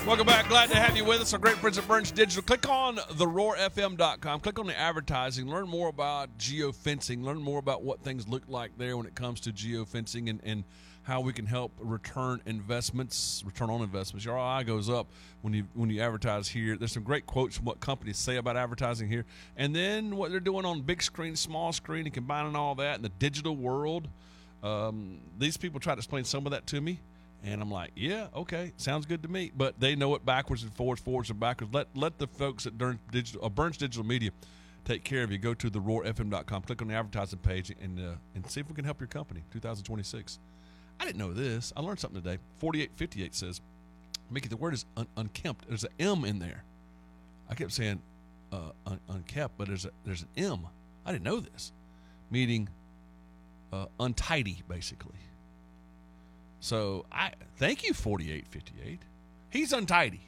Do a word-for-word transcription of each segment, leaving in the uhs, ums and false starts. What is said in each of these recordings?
Welcome back. Glad to have you with us. Our great friends at Burns Digital. Click on the roar f m dot com. Click on the advertising. Learn more about geofencing. Learn more about what things look like there when it comes to geofencing and, and how we can help return investments, return on investments. Your R O I goes up when you when you advertise here. There's some great quotes from what companies say about advertising here. And then what they're doing on big screen, small screen, and combining all that in the digital world. Um, these people try to explain some of that to me. And I'm like, yeah, okay, sounds good to me. But they know it backwards and forwards, forwards and backwards. Let let the folks at Burns Digital, uh, Burns Digital Media take care of you. Go to the roar f m dot com, click on the advertising page, and uh, and see if we can help your company. twenty twenty-six. I didn't know this. I learned something today. forty-eight fifty-eight says, Mickey, the word is un- unkempt. There's an M in there. I kept saying uh, un- unkept, but there's a, there's an M. I didn't know this, meaning uh, untidy, basically. So I thank you, forty-eight fifty-eight. He's untidy.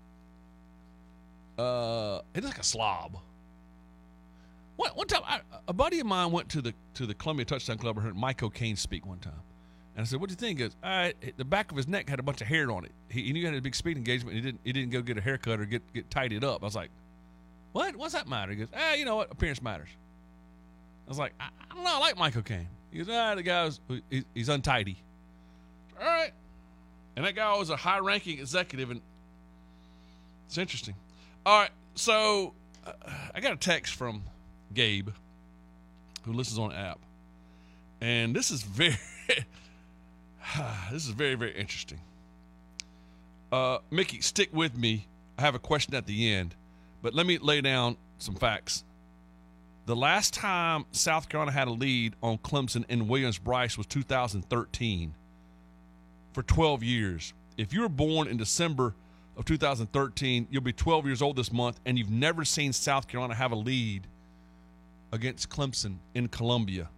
Uh, he's like a slob. One one time, I, a buddy of mine went to the to the Columbia Touchdown Club. I heard Mike O'Kane speak one time, and I said, "What do you think?" He goes, "All right, the back of his neck had a bunch of hair on it. He, he knew he had a big speed engagement. And he didn't he didn't go get a haircut or get get tidied up." I was like, "What? What's that matter?" He goes, "Ah, you know what? Appearance matters." I was like, "I, I don't know. I like Mike O'Kane." He goes, "Ah, the guy's he, he's untidy." All right. And that guy was a high-ranking executive, and it's interesting. All right, so uh, I got a text from Gabe, who listens on the app, and this is very, this is very, very interesting. Uh, Mickey, stick with me. I have a question at the end, but let me lay down some facts. The last time South Carolina had a lead on Clemson in Williams-Brice was two thousand thirteen. For twelve years. If you were born in December of two thousand thirteen, you'll be twelve years old this month, and you've never seen South Carolina have a lead against Clemson in Columbia.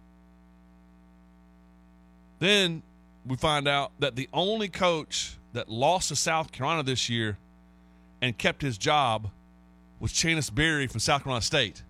Then we find out that the only coach that lost to South Carolina this year and kept his job was Channis Berry from South Carolina State.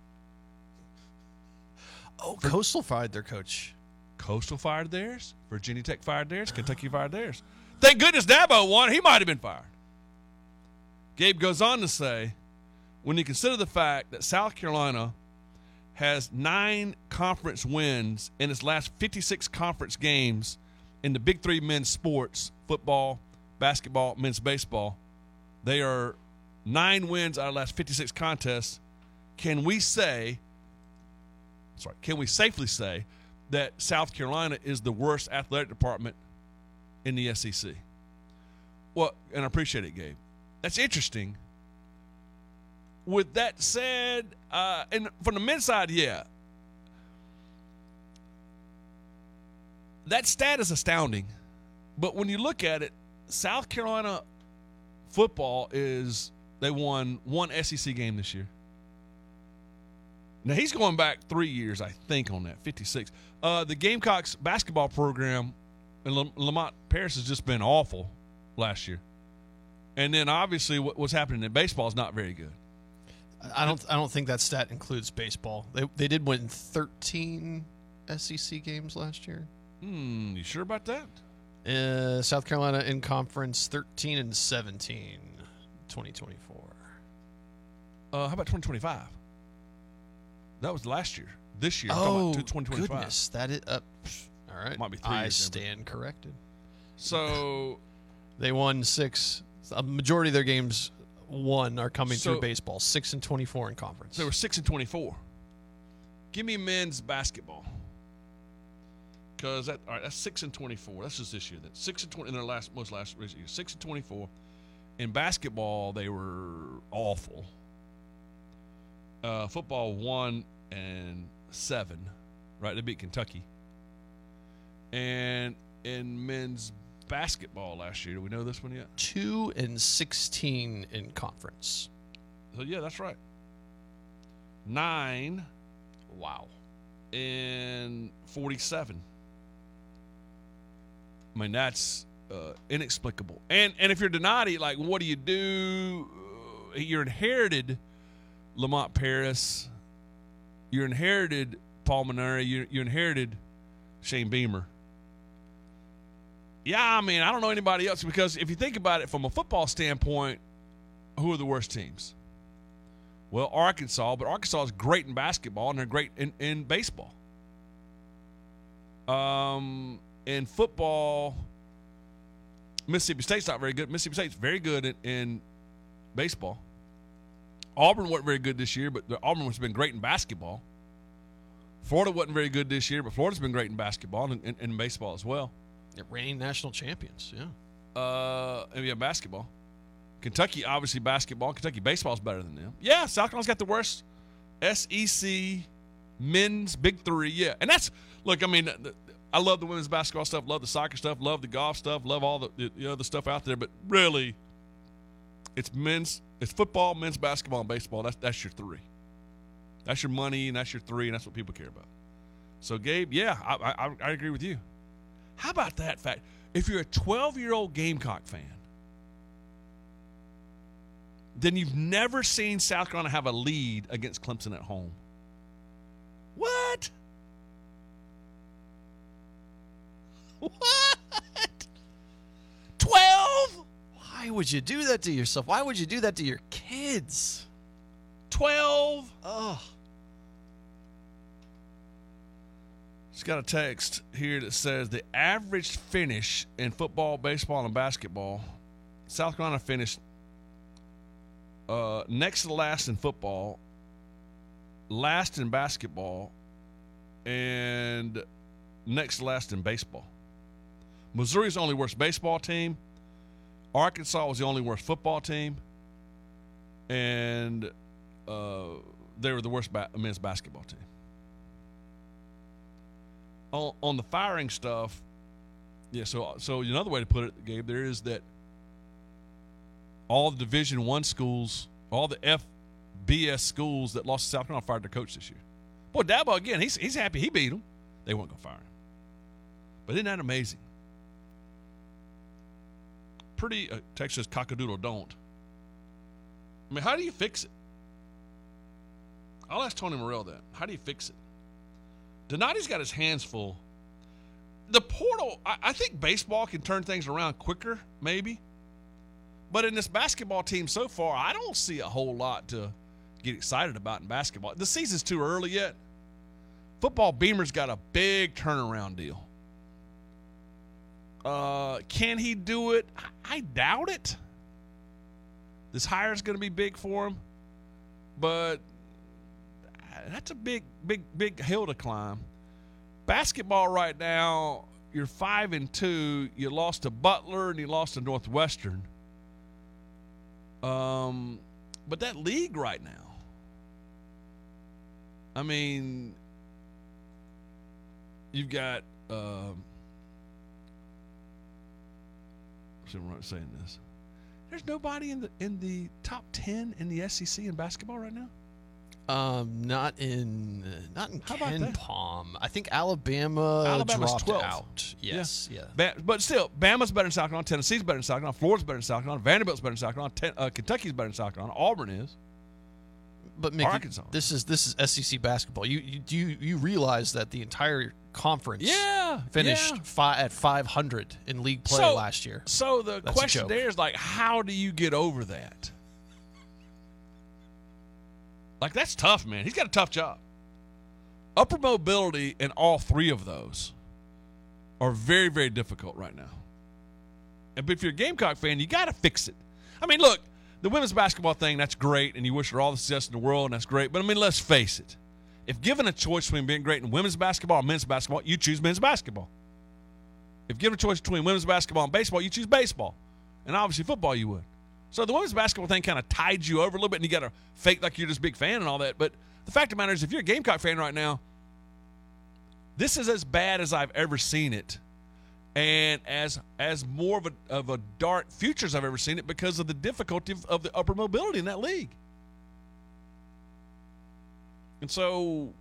Oh, Coastal fired their coach. Coastal fired theirs. Virginia Tech fired theirs. Kentucky fired theirs. Thank goodness Dabo won. He might have been fired. Gabe goes on to say, when you consider the fact that South Carolina has nine conference wins in its last fifty-six conference games in the big three men's sports, football, basketball, men's baseball, they are nine wins out of the last fifty-six contests. Can we say, sorry, can we safely say that South Carolina is the worst athletic department in the S E C? Well, and I appreciate it, Gabe. That's interesting. With that said, uh, and from the men's side, yeah. That stat is astounding. But when you look at it, South Carolina football is, they won one S E C game this year. Now, he's going back three years, I think, on that, fifty-six. Uh, the Gamecocks basketball program and Lamont Paris has just been awful last year. And then, obviously, what, what's happening in baseball is not very good. I don't I don't think that stat includes baseball. They they did win thirteen S E C games last year. Hmm, you sure about that? Uh, South Carolina in conference thirteen and seventeen, twenty twenty-four. Uh, how about twenty twenty-five? That was last year. This year. Oh, twenty twenty-five. Goodness. That is, uh, all right. Might be three I years stand corrected. So they won six. A majority of their games won are coming So- through baseball. Six and twenty-four in conference. they were six and twenty-four. Give me men's basketball. Because that all right, that's six and twenty-four. That's just this year. That six and twenty in their last most last year. Six and twenty-four. In basketball, they were awful. Uh, football one and seven, right? They beat Kentucky. And in men's basketball last year, do we know this one yet? Two and sixteen in conference. So yeah, that's right. Nine. Wow. And forty-seven. I mean, that's uh, inexplicable. And and if you're Donati, like, what do you do? You're inherited Lamont Paris. You inherited Paul Maneri. You, you inherited Shane Beamer. Yeah, I mean, I don't know anybody else because if you think about it from a football standpoint, who are the worst teams? Well, Arkansas, but Arkansas is great in basketball and they're great in, in baseball. Um, in football, Mississippi State's not very good. Mississippi State's very good in, in baseball. Auburn wasn't very good this year, but the Auburn has been great in basketball. Florida wasn't very good this year, but Florida's been great in basketball and in baseball as well. They're reigning national champions, yeah. Uh, and yeah, basketball. Kentucky, obviously basketball. Kentucky baseball is better than them. Yeah, South Carolina's got the worst S E C men's big three. Yeah, and that's look. I mean, I love the women's basketball stuff, love the soccer stuff, love the golf stuff, love all the you know the stuff out there. But really, it's men's, it's football, men's basketball, and baseball. That's that's your three. That's your money, and that's your three, and that's what people care about. So, Gabe, yeah, I I, I agree with you. How about that fact? If you're a twelve-year-old Gamecock fan, then you've never seen South Carolina have a lead against Clemson at home. What? What? twelve? Why would you do that to yourself? Why would you do that to your kids? twelve? Ugh. Just got a text here that says the average finish in football, baseball, and basketball, South Carolina finished uh, next to last in football, last in basketball, and next to last in baseball. Missouri's the only worst baseball team. Arkansas was the only worst football team. And uh, they were the worst ba- men's basketball team. On, on the firing stuff, yeah, so so another way to put it, Gabe, there is that all the Division One schools, all the F B S schools that lost to South Carolina fired their coach this year. Boy, Dabo, again, he's, he's happy he beat them. They weren't going to fire him. But isn't that amazing? Pretty, uh, Texas cockadoodle don't. I mean, how do you fix it? I'll ask Tony Morrell that. How do you fix it? Donati's got his hands full. The portal, I, I think baseball can turn things around quicker, maybe. But in this basketball team so far, I don't see a whole lot to get excited about in basketball. The season's too early yet. Football, Beamer's got a big turnaround deal. Uh, can he do it? I, I doubt it. This hire is going to be big for him. But that's a big, big, big hill to climb. Basketball right now, you're five and two. You lost to Butler and you lost to Northwestern. Um, but that league right now, I mean, you've got. Um, I'm not saying this. There's nobody in the in the top ten in the S E C in basketball right now. Um, not in not in How about Ken that? Palm. I think Alabama Alabama's dropped twelve. out. Yes, yeah. Ba- but still, Bama's better than South Carolina. Tennessee's better than South Carolina. Florida's better than South Carolina. Vanderbilt's better than South Carolina. Ten, uh, Kentucky's better than South Carolina. Auburn is. But Mickey, Arkansas. this is this is S E C basketball. You you do you, you realize that the entire conference Yeah, finished yeah. fi- at five hundred in league play So- last year. So the That's a question joke. there is like, how do you get over that? Like, that's tough, man. He's got a tough job. Upper mobility in all three of those are very, very difficult right now. And if you're a Gamecock fan, you got to fix it. I mean, look, the women's basketball thing, that's great, and you wish her all the success in the world, and that's great. But, I mean, let's face it. If given a choice between being great in women's basketball and men's basketball, you choose men's basketball. If given a choice between women's basketball and baseball, you choose baseball. And obviously football you would. So the women's basketball thing kind of tied you over a little bit, and you got to fake like you're this big fan and all that. But the fact of the matter is, if you're a Gamecock fan right now, this is as bad as I've ever seen it, and as as more of a of a dark future as I've ever seen it because of the difficulty of, of the upper mobility in that league. And so,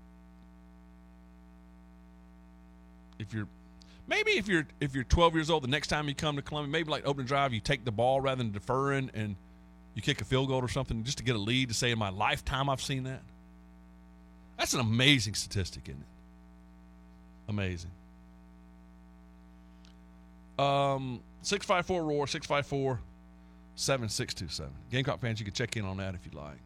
if you're maybe if you're if you're twelve years old, the next time you come to Columbia, maybe like opening drive, you take the ball rather than deferring, and you kick a field goal or something just to get a lead. To say in my lifetime I've seen that. That's an amazing statistic, isn't it? Amazing. Um, six five four roar six five four seven six two seven. Gamecock fans, you can check in on that if you'd like.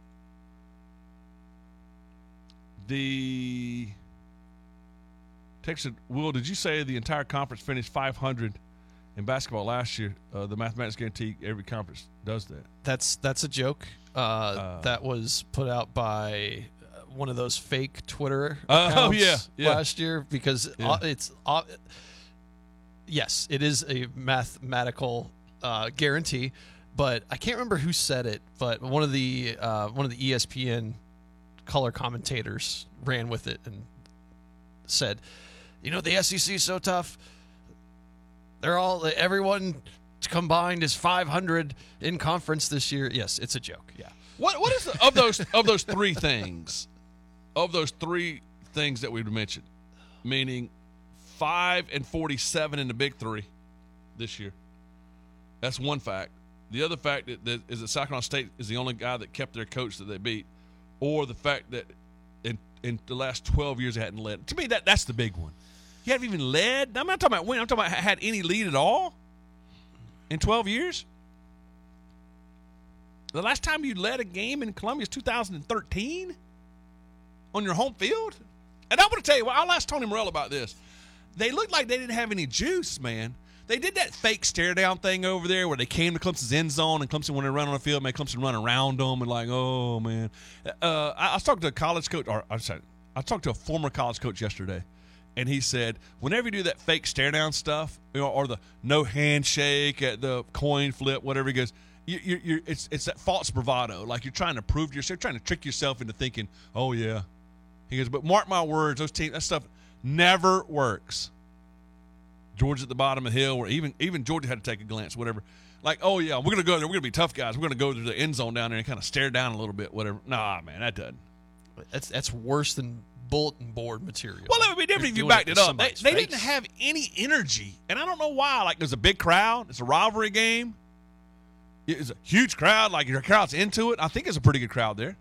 The Texas Will, did you say the entire conference finished five hundred in basketball last year? Uh, the mathematics guarantee every conference does that. That's that's a joke. Uh, uh, that was put out by one of those fake Twitter accounts uh, oh, yeah, yeah. last year because yeah. it's uh, yes, it is a mathematical uh, guarantee, but I can't remember who said it. But one of the uh, one of the E S P N color commentators ran with it and said, "You know, the S E C is so tough. They're all everyone combined is five hundred in conference this year." Yes, it's a joke. Yeah. What what is the, of those of those three things? Of those three things that we've mentioned, meaning five and forty-seven in the Big Three this year. That's one fact. The other fact that, that is that South Carolina State is the only guy that kept their coach that they beat, or the fact that in in the last twelve years they hadn't led. To me, that that's the big one. You haven't even led. I'm not talking about win. I'm talking about had any lead at all in twelve years. The last time you led a game in Columbia is two thousand thirteen on your home field. And I'm going to tell you, well, I'll ask Tony Morrell about this. They looked like they didn't have any juice, man. They did that fake stare down thing over there where they came to Clemson's end zone, and Clemson, when they run on the field, made Clemson run around them and like, oh, man. Uh, I, I was talking to a college coach, or I'm sorry, I talked to a former college coach yesterday, and he said, whenever you do that fake stare down stuff, you know, or the no handshake at the coin flip, whatever, he goes, you, you, you're, it's it's that false bravado. Like you're trying to prove to yourself, trying to trick yourself into thinking, oh, yeah. He goes, but mark my words, those teams, that stuff never works. Georgia at the bottom of the hill, where even even Georgia had to take a glance, whatever. Like, oh, yeah, we're going to go there. We're going to be tough guys. We're going to go to the end zone down there and kind of stare down a little bit, whatever. Nah, man, that doesn't. That's that's worse than bulletin board material. Well, it would be different if you backed it up. They, they didn't have any energy, and I don't know why. Like, there's a big crowd. It's a rivalry game. It's a huge crowd. Like, your crowd's into it. I think it's a pretty good crowd there.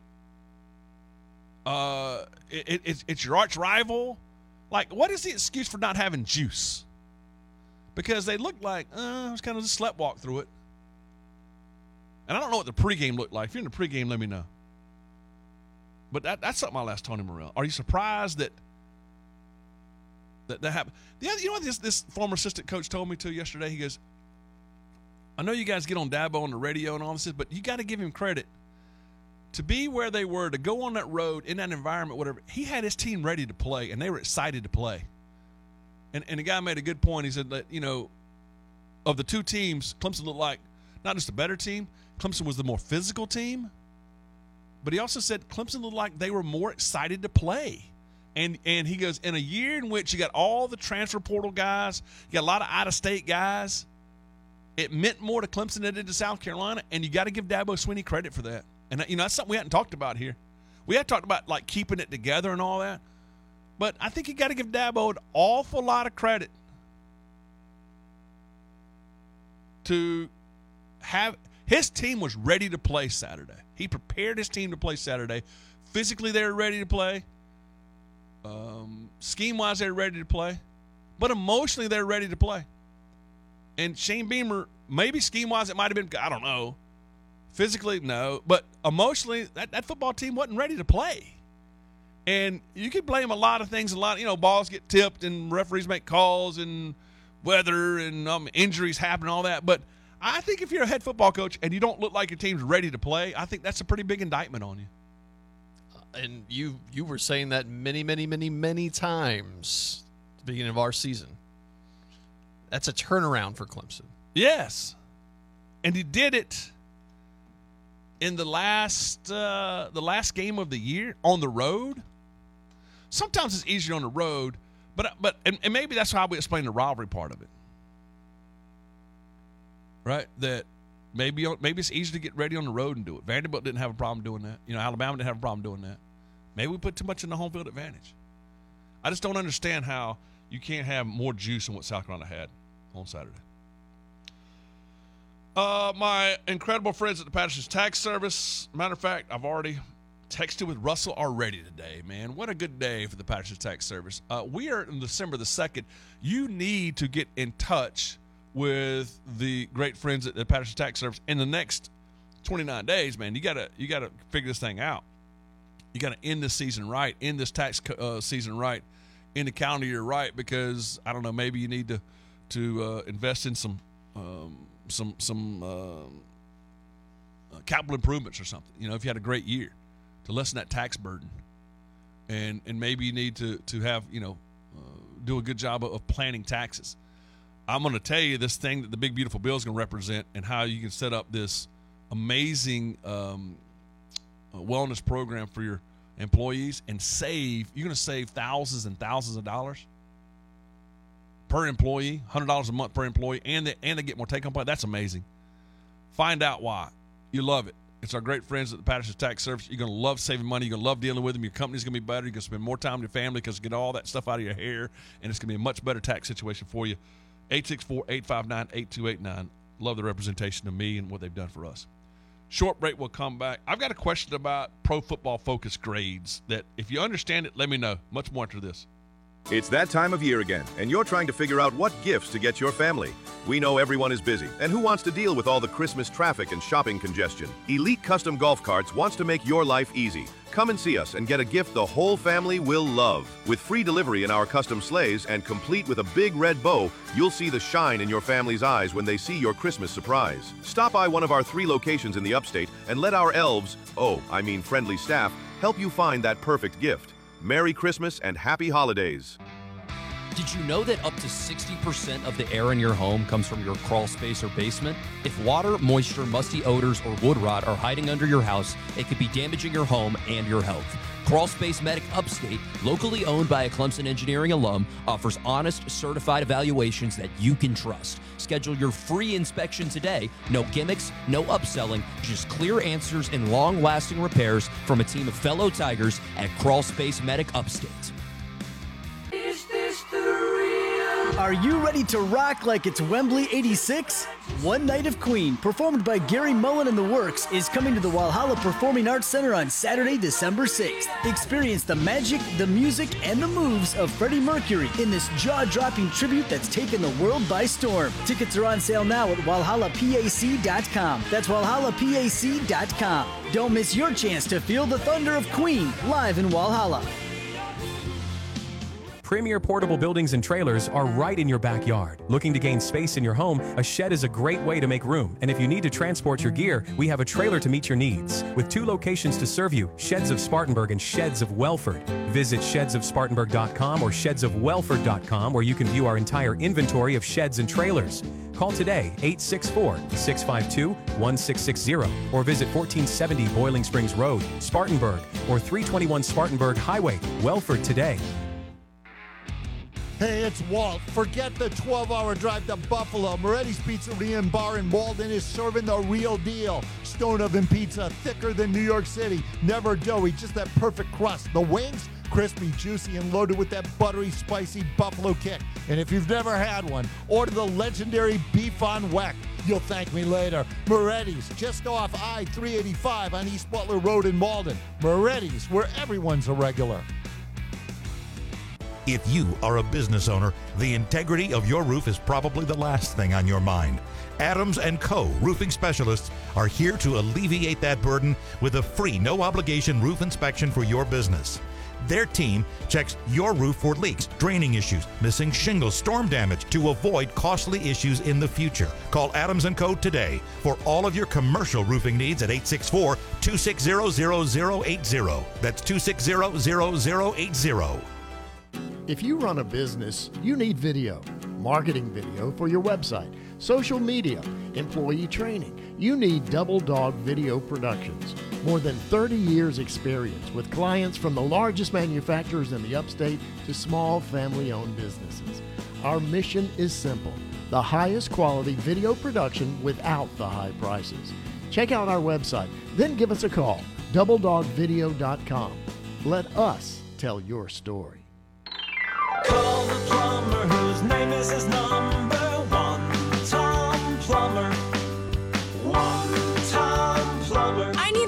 Uh, it, it, it's, it's your arch rival. Like, what is the excuse for not having juice? Because they looked like, uh, it was kind of just sleptwalk through it. And I don't know what the pregame looked like. If you're in the pregame, let me know. But that, that's something I'll ask Tony Morrell. Are you surprised that that, that happened? The other, you know what this, this former assistant coach told me to yesterday? He goes, I know you guys get on Dabo on the radio and all this, but you got to give him credit. To be where they were, to go on that road, in that environment, whatever, he had his team ready to play, and they were excited to play. And and the guy made a good point. He said that, you know, of the two teams, Clemson looked like not just a better team, Clemson was the more physical team. But he also said Clemson looked like they were more excited to play. And and he goes, in a year in which you got all the transfer portal guys, you got a lot of out-of-state guys, it meant more to Clemson than it did to South Carolina, and you got to give Dabo Swinney credit for that. And, you know, that's something we hadn't talked about here. We had talked about, like, keeping it together and all that. But I think you got to give Dabo an awful lot of credit to have – his team was ready to play Saturday. He prepared his team to play Saturday. Physically, they were ready to play. Um, scheme-wise, they were ready to play. But emotionally, they were ready to play. And Shane Beamer, maybe scheme-wise, it might have been – I don't know. Physically, no. But emotionally, that, that football team wasn't ready to play. And you could blame a lot of things. A lot, you know, balls get tipped and referees make calls and weather and um, injuries happen and all that. But I think if you're a head football coach and you don't look like your team's ready to play, I think that's a pretty big indictment on you. And you you were saying that many, many, many, many times at the beginning of our season. That's a turnaround for Clemson. Yes. And he did it in the last uh, the last game of the year on the road. Sometimes it's easier on the road, but but and, and maybe that's how we explain the rivalry part of it, right? That maybe maybe it's easier to get ready on the road and do it. Vanderbilt didn't have a problem doing that. You know, Alabama didn't have a problem doing that. Maybe we put too much in the home field advantage. I just don't understand how you can't have more juice than what South Carolina had on Saturday. Uh, my incredible friends at the Patterson's Tax Service. Matter of fact, I've already texted with Russell already today, man. What a good day for the Patterson's Tax Service. Uh, we are in December the second. You need to get in touch with the great friends at the Patterson Tax Service in the next twenty-nine days, man, you gotta you gotta figure this thing out. You gotta end this season right, end this tax uh, season right, end the calendar year right, because I don't know, maybe you need to to uh, invest in some um, some some uh, uh, capital improvements or something. You know, if you had a great year, to lessen that tax burden, and and maybe you need to to have you know uh, do a good job of, of planning taxes. I'm going to tell you this thing that the Big Beautiful Bill is going to represent, and how you can set up this amazing um, uh, wellness program for your employees and save. You're going to save thousands and thousands of dollars per employee, one hundred dollars a month per employee, and they, and they get more take-home pay. That's amazing. Find out why. You love it. It's our great friends at the Patterson Tax Service. You're going to love saving money. You're going to love dealing with them. Your company's going to be better. You're going to spend more time with your family because you get all that stuff out of your hair, and it's going to be a much better tax situation for you. eight six four, eight five nine, eight two eight nine. Love the representation of me and what they've done for us. Short break, we'll come back. I've got a question about Pro Football Focus grades that, if you understand it, let me know. Much more after this. It's that time of year again, and you're trying to figure out what gifts to get your family. We know everyone is busy, and who wants to deal with all the Christmas traffic and shopping congestion? Elite Custom Golf Carts wants to make your life easy. Come and see us and get a gift the whole family will love. With free delivery in our custom sleighs and complete with a big red bow, you'll see the shine in your family's eyes when they see your Christmas surprise. Stop by one of our three locations in the upstate and let our elves, oh, I mean friendly staff, help you find that perfect gift. Merry Christmas and Happy Holidays. Did you know that up to sixty percent of the air in your home comes from your crawl space or basement? If water, moisture, musty odors, or wood rot are hiding under your house, it could be damaging your home and your health. Crawl Space Medic Upstate, locally owned by a Clemson Engineering alum, offers honest, certified evaluations that you can trust. Schedule your free inspection today. No gimmicks, no upselling, just clear answers and long-lasting repairs from a team of fellow Tigers at Crawl Space Medic Upstate. Are you ready to rock like it's Wembley eighty-six? One Night of Queen, performed by Gary Mullen and the Works, is coming to the Walhalla Performing Arts Center on Saturday, December sixth. Experience the magic, the music, and the moves of Freddie Mercury in this jaw-dropping tribute that's taken the world by storm. Tickets are on sale now at walhalla pac dot com. That's walhalla pac dot com. Don't miss your chance to feel the thunder of Queen live in Walhalla. Premier portable buildings and trailers are right in your backyard. Looking to gain space in your home, a shed is a great way to make room. And if you need to transport your gear, we have a trailer to meet your needs. With two locations to serve you, Sheds of Spartanburg and Sheds of Welford. Visit sheds of spartanburg dot com or sheds of welford dot com, where you can view our entire inventory of sheds and trailers. Call today, eight six four, six five two, one six six zero, or visit fourteen seventy Boiling Springs Road, Spartanburg, or three twenty-one Spartanburg Highway, Welford today. Hey, it's Walt. Forget the twelve-hour drive to Buffalo. Moretti's Pizzeria and Bar in Walden is serving the real deal. Stone oven pizza, thicker than New York City. Never doughy, just that perfect crust. The wings, crispy, juicy, and loaded with that buttery, spicy buffalo kick. And if you've never had one, order the legendary beef on weck. You'll thank me later. Moretti's, just off I three eighty-five on East Butler Road in Malden. Moretti's, where everyone's a regular. If you are a business owner, the integrity of your roof is probably the last thing on your mind. Adams and Co. Roofing Specialists are here to alleviate that burden with a free, no-obligation roof inspection for your business. Their team checks your roof for leaks, draining issues, missing shingles, storm damage to avoid costly issues in the future. Call Adams and Co. today for all of your commercial roofing needs at eight six four, two six zero, zero zero eight zero. That's two six zero, zero zero eight zero. If you run a business, you need video, marketing video for your website, social media, employee training. You need Double Dog Video Productions. More than thirty years experience with clients from the largest manufacturers in the upstate to small family-owned businesses. Our mission is simple: the highest quality video production without the high prices. Check out our website, then give us a call, double dog video dot com. Let us tell your story. Call the plumber whose name is his number one. Tom Plumber. One Tom Plumber. I need a good plumber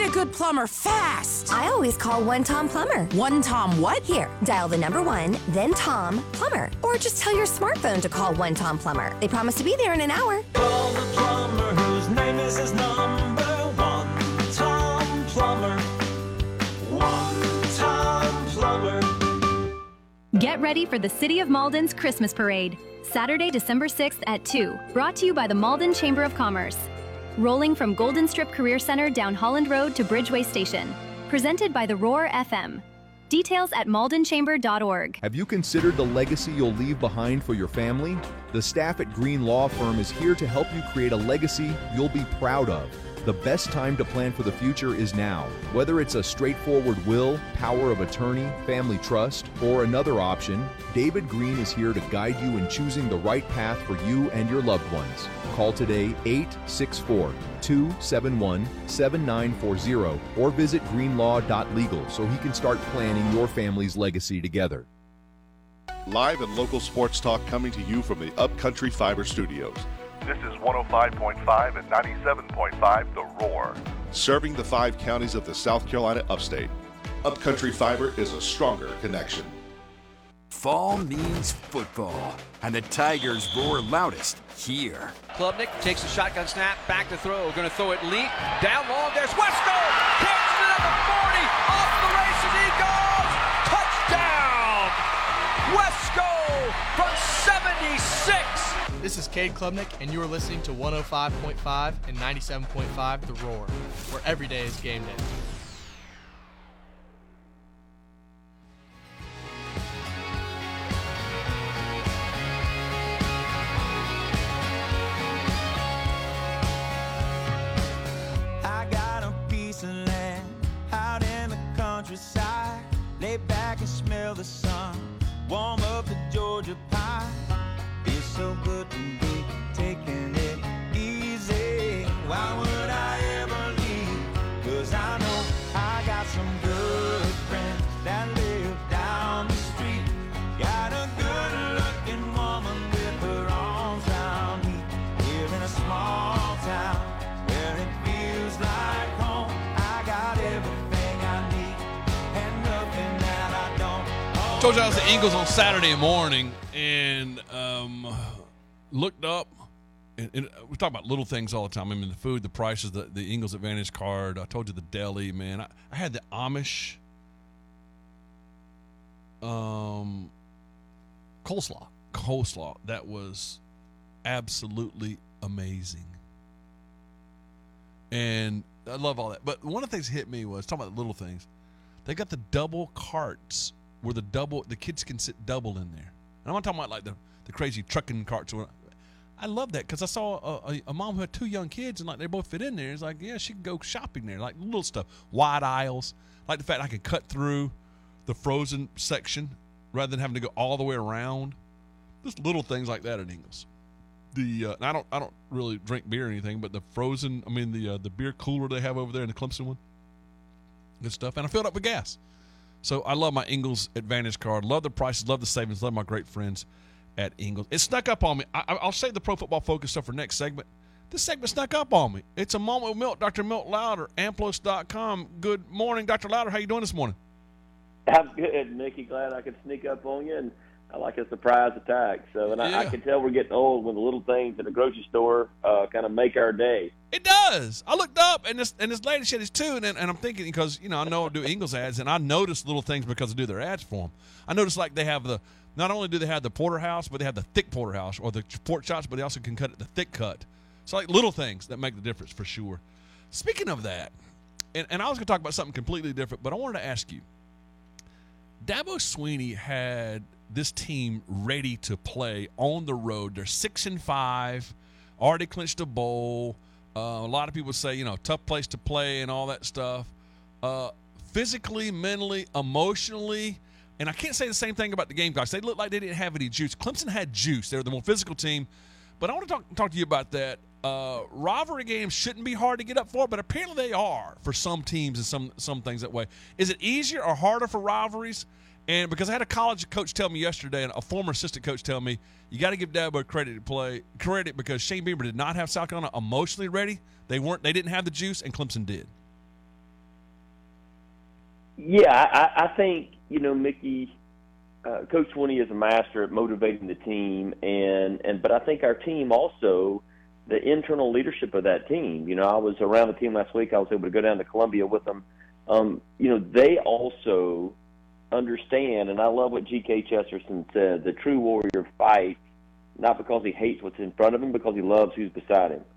plumber fast. I always call one Tom Plumber. One Tom what? Here, dial the number one, then Tom Plumber. Or just tell your smartphone to call one Tom Plumber. They promise to be there in an hour. Call the plumber whose name is his number one. Tom Plumber. One Tom Plumber. Get ready for the City of Malden's Christmas Parade, Saturday, December sixth at two. Brought to you by the Malden Chamber of Commerce. Rolling from Golden Strip Career Center down Holland Road to Bridgeway Station. Presented by the Roar F M. Details at malden chamber dot org. Have you considered the legacy you'll leave behind for your family? The staff at Green Law Firm is here to help you create a legacy you'll be proud of. The best time to plan for the future is now. Whether it's a straightforward will, power of attorney, family trust, or another option, David Green is here to guide you in choosing the right path for you and your loved ones. Call today eight six four, two seven one, seven nine four zero or visit greenlaw dot legal so he can start planning your family's legacy together. Live and local sports talk coming to you from the Upcountry Fiber Studios. This is one oh five point five and ninety-seven point five The Roar. Serving the five counties of the South Carolina upstate. Upcountry Fiber is a stronger connection. Fall means football, and the Tigers roar loudest here. Klubnik takes a shotgun snap, back to throw, going to throw it leap, down long, there's Wesco, catches it at the forty, off the races he goes, touchdown! Wesco from seventy-six! This is Cade Klubnik, and you are listening to one oh five point five and ninety-seven point five The Roar, where every day is game day. I got a piece of land out in the countryside. Lay back and smell the sun. Warm up the Georgia pie. It's so good to be taking it easy. Why would I ever leave? Cause I know I got some good friends that live down the street. Got a good looking woman with her arms round me. Here in a small town where it feels like home. I got everything I need and nothing that I don't. Told you I was the Eagles on Saturday morning and um, looked up. And, and we talk about little things all the time. I mean, the food, the prices, the, the Eagles Advantage card. I told you the deli, man. I, I had the Amish um, coleslaw. Coleslaw. That was absolutely amazing. And I love all that. But one of the things that hit me was, talking about the little things, they got the double carts where the double the kids can sit double in there. And I'm not talking about like the, the crazy trucking carts. I love that because I saw a, a, a mom who had two young kids and like they both fit in there. It's like, yeah, she can go shopping there, like little stuff, wide aisles, like the fact I can cut through the frozen section rather than having to go all the way around. Just little things like that at Ingles. The uh, I don't I don't really drink beer or anything, but the frozen, I mean the uh, the beer cooler they have over there in the Clemson one, good stuff. And I filled up with gas. So I love my Ingles Advantage card. Love the prices. Love the savings. Love my great friends at Ingles. It snuck up on me. I, I'll save the Pro Football Focus stuff for next segment. This segment snuck up on me. It's a moment with Milt. Doctor Milt Louder, Amplos dot com. Good morning, Doctor Louder. How you doing this morning? I'm good, Mickey. Glad I could sneak up on you, and I like a surprise attack. So, and yeah. I, I can tell we're getting old when the little things in the grocery store uh, kind of make our day. It does. I looked up, and this and this lady said it's too, and, and I'm thinking because you know I know I do Ingles ads, and I notice little things because I do their ads for them. I notice like they have the not only do they have the porterhouse, but they have the thick porterhouse or the pork chops, but they also can cut it the thick cut. So like little things that make the difference for sure. Speaking of that, and, and I was going to talk about something completely different, but I wanted to ask you. Dabo Swinney had this team ready to play on the road. They're six and five, already clinched a bowl. Uh, a lot of people say, you know, tough place to play and all that stuff. Uh, physically, mentally, emotionally, and I can't say the same thing about the Gamecocks. They looked like they didn't have any juice. Clemson had juice. They were the more physical team. But I want to talk, talk to you about that. Uh, rivalry games shouldn't be hard to get up for, but apparently they are for some teams and some some things that way. Is it easier or harder for rivalries? And because I had a college coach tell me yesterday, and a former assistant coach tell me, you got to give Dabo credit to play credit because Shane Beamer did not have South Carolina emotionally ready. They weren't. They didn't have the juice, and Clemson did. Yeah, I, I think, you know, Mickey, uh, Coach Swinney is a master at motivating the team, and, and but I think our team also, the internal leadership of that team, you know, I was around the team last week. I was able to go down to Columbia with them. Um, you know, they also understand, and I love what G K Chesterton said, the true warrior fights not because he hates what's in front of him, because he loves who's beside him.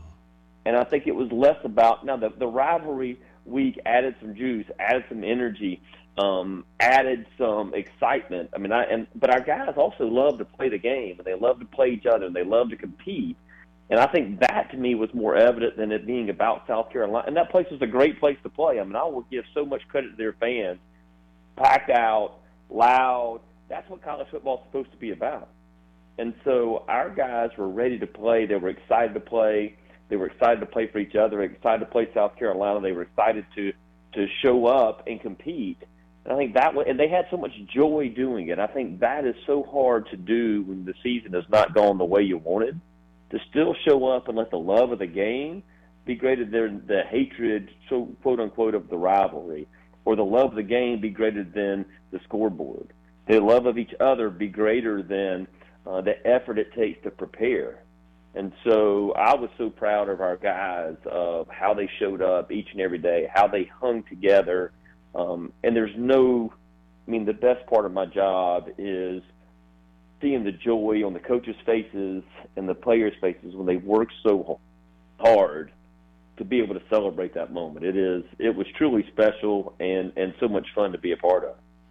And I think it was less about, now the, the rivalry week added some juice, added some energy, um, added some excitement. I mean, I and but our guys also love to play the game, and they love to play each other, and they love to compete. And I think that, to me, was more evident than it being about South Carolina. And that place was a great place to play. I mean, I will give so much credit to their fans. Packed out, loud. That's what college football is supposed to be about. And so our guys were ready to play. They were excited to play. They were excited to play for each other, excited to play South Carolina. They were excited to to show up and compete. And I think that was, and they had so much joy doing it. I think that is so hard to do when the season has not gone the way you wanted. To still show up and let the love of the game be greater than the hatred, so quote unquote, of the rivalry, or the love of the game be greater than the scoreboard. The love of each other be greater than uh, the effort it takes to prepare. And so I was so proud of our guys, of how they showed up each and every day, how they hung together. Um, and there's no, I mean, the best part of my job is seeing the joy on the coaches' faces and the players' faces when they work so hard to be able to celebrate that moment. It is, it was truly special and, and so much fun to be a part of.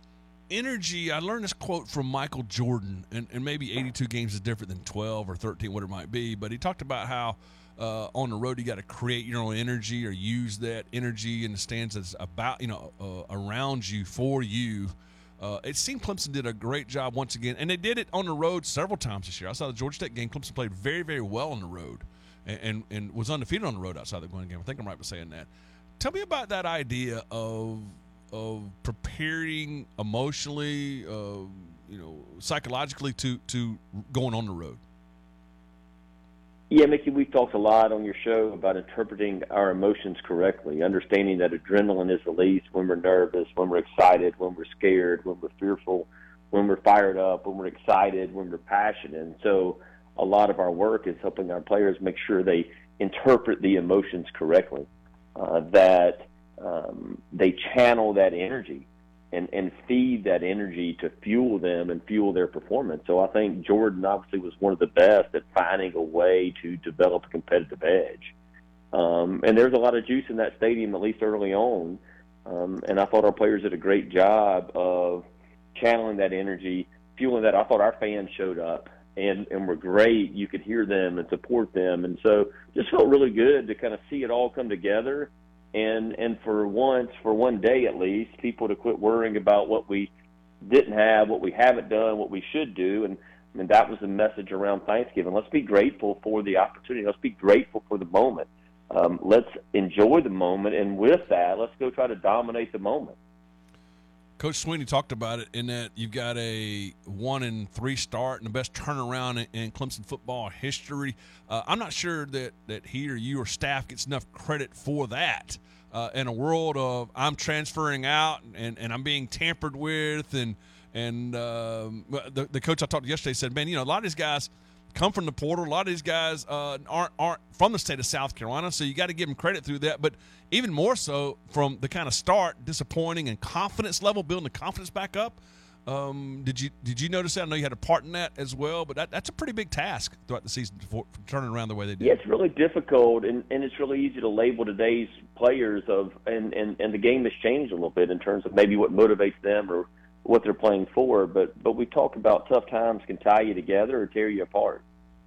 Energy, I learned this quote from Michael Jordan, and, and maybe eighty-two games is different than twelve or thirteen, whatever it might be, but he talked about how uh, on the road you got to create your own energy or use that energy in the stands that's about, you know, uh, around you, for you. Uh, it seemed Clemson did a great job once again, and they did it on the road several times this year. I saw the Georgia State game. Clemson played very, very well on the road and, and, and was undefeated on the road outside the Glen game. I think I'm right by saying that. Tell me about that idea of of preparing emotionally, uh, you know, psychologically to, to going on the road. Yeah, Mickey, we've talked a lot on your show about interpreting our emotions correctly, understanding that adrenaline is released when we're nervous, when we're excited, when we're scared, when we're fearful, when we're fired up, when we're excited, when we're passionate. And so a lot of our work is helping our players make sure they interpret the emotions correctly, uh, that um, they channel that energy and, and feed that energy to fuel them and fuel their performance. So I think Jordan obviously was one of the best at finding a way to develop a competitive edge. Um, and there's a lot of juice in that stadium, at least early on. Um, and I thought our players did a great job of channeling that energy, fueling that. I thought our fans showed up and, and were great. You could hear them and support them. And so just felt really good to kind of see it all come together. And and for once, for one day at least, people to quit worrying about what we didn't have, what we haven't done, what we should do. And, I mean, that was the message around Thanksgiving. Let's be grateful for the opportunity. Let's be grateful for the moment. Um, let's enjoy the moment. And with that, let's go try to dominate the moment. Coach Swinney talked about it in that you've got a one and three start and the best turnaround in, in Clemson football history. Uh, I'm not sure that, that he or you or staff gets enough credit for that. Uh, in a world of I'm transferring out and, and I'm being tampered with, and and um, the the coach I talked to yesterday said, man, you know, a lot of these guys come from the portal. A lot of these guys uh, aren't aren't from the state of South Carolina, so you got to give them credit through that. But even more so from the kind of start, disappointing, and confidence level, building the confidence back up. Um, did you did you notice that? I know you had a part in that as well, but that, that's a pretty big task throughout the season for, for turning around the way they did. Yeah, it's really difficult, and, and it's really easy to label today's players of, and, and, and the game has changed a little bit in terms of maybe what motivates them or what they're playing for. But but we talk about tough times can tie you together or tear you apart.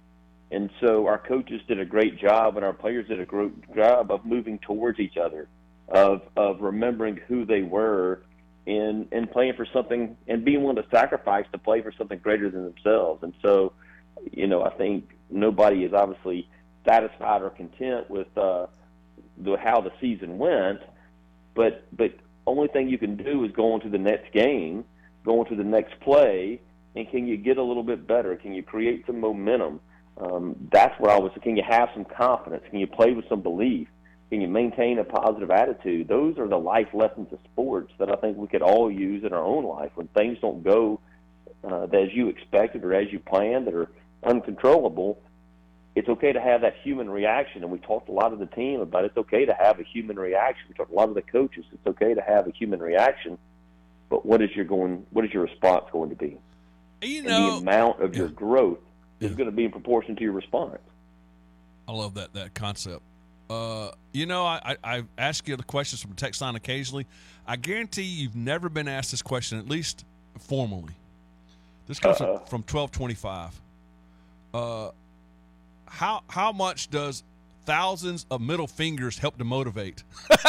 And so our coaches did a great job, and our players did a great job of moving towards each other, of of remembering who they were. And, and playing for something and being willing to sacrifice to play for something greater than themselves. And so, you know, I think nobody is obviously satisfied or content with uh, the, how the season went, but but only thing you can do is go on to the next game, go on to the next play, and can you get a little bit better? Can you create some momentum? Um, that's what I was. Can you have some confidence? Can you play with some belief? and you maintain a positive attitude, those are the life lessons of sports that I think we could all use in our own life. When things don't go uh, as you expected or as you planned that are uncontrollable, it's okay to have that human reaction. And we talked a lot of the team about it's okay to have a human reaction. We talked a lot of the coaches. It's okay to have a human reaction. But what is your going? What is your response going to be? You and know, the amount of yeah. your growth is Yeah. going to be in proportion to your response. I love that that concept. Uh, you know, I, I, I ask you the questions from text line occasionally. I guarantee you've never been asked this question, at least formally. This comes Uh-oh. from, from twelve twenty-five. Uh, how how much does thousands of middle fingers help to motivate?